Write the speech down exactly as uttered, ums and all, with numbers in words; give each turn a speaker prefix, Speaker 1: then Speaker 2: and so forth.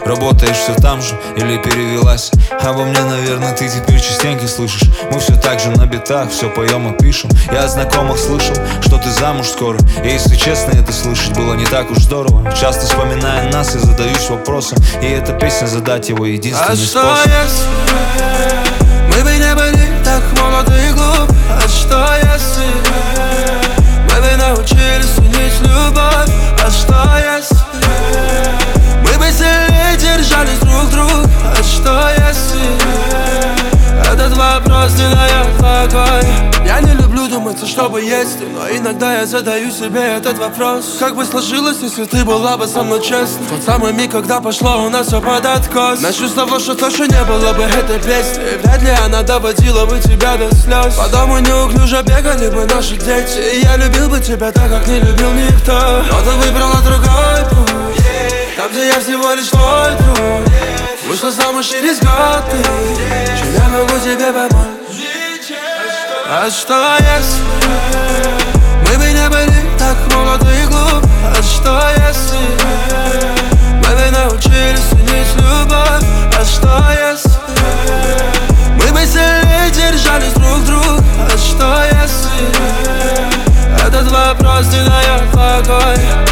Speaker 1: Работаешь все там же или перевелась? Обо мне, наверное, ты теперь частенько слышишь. Мы все так же на битах, все поем и пишем. Я от знакомых слышал, что ты замуж скоро. И если честно, это слышать было не так уж здорово. Часто вспоминая нас, я задаюсь вопросом, и эта песня задать его единственный способ.
Speaker 2: А что если мы бы не были так молоды и глупы? А что если мы бы научились ценить любовь? А что если мы бы сильнее держались друг друга? А что если этот вопрос не дает покоя? Я не люблю думать, что бы если, но иногда я задаю себе этот вопрос: как бы сложилось, если ты была бы со мной честна? Тот самый миг, когда пошло у нас все под откос. Начну с того, что точно не было бы этой песни, и вряд ли она доводила бы тебя до слез. По дому неуклюже бегали бы наши дети, и я любил бы тебя так, как не любил никто. Но ты выбрала другой путь, там, где я всего лишь твой друг. Вышла замуж через год ты, чем я могу тебе помочь? А что если мы бы не были так молоды и глупы? А что если мы бы научились ценить любовь? А что если мы бы сильнее держались друг друга? А что если этот вопрос не дает покоя?